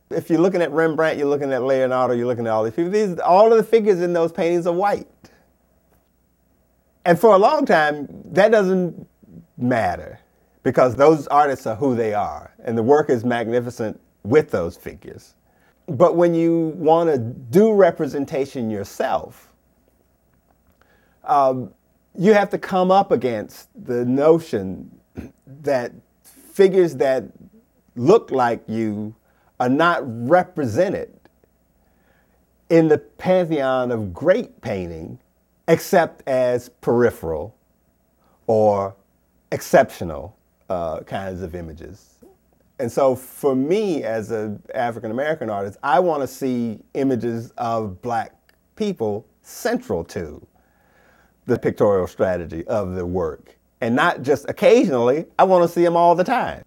If you're looking at Rembrandt, you're looking at Leonardo, you're looking at all these people. All of the figures in those paintings are white. And for a long time, that doesn't matter because those artists are who they are, and the work is magnificent with those figures. But when you want to do representation yourself, you have to come up against the notion that figures that look like you are not represented in the pantheon of great painting except as peripheral or exceptional kinds of images. And so for me as an African American artist, I want to see images of black people central to the pictorial strategy of the work. And not just occasionally, I want to see them all the time.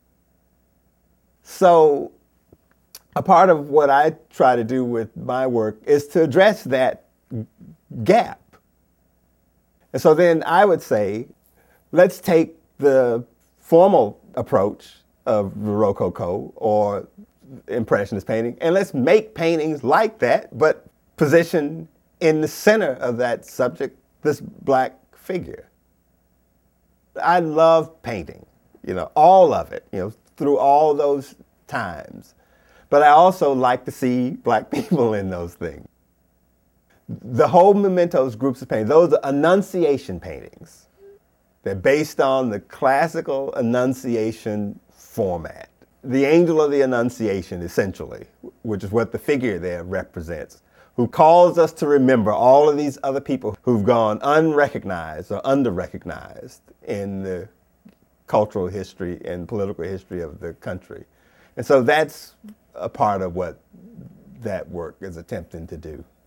So a part of what I try to do with my work is to address that gap. And so then I would say, let's take the formal approach of the Rococo or Impressionist painting, and let's make paintings like that, but position in the center of that subject this black figure. I love painting, all of it, through all those times. But I also like to see black people in those things. The whole Mementos groups of paintings, those are Annunciation paintings. They're based on the classical Annunciation format. The angel of the Annunciation, essentially, which is what the figure there represents, who calls us to remember all of these other people who've gone unrecognized or under-recognized in the cultural history and political history of the country. And so that's a part of what that work is attempting to do.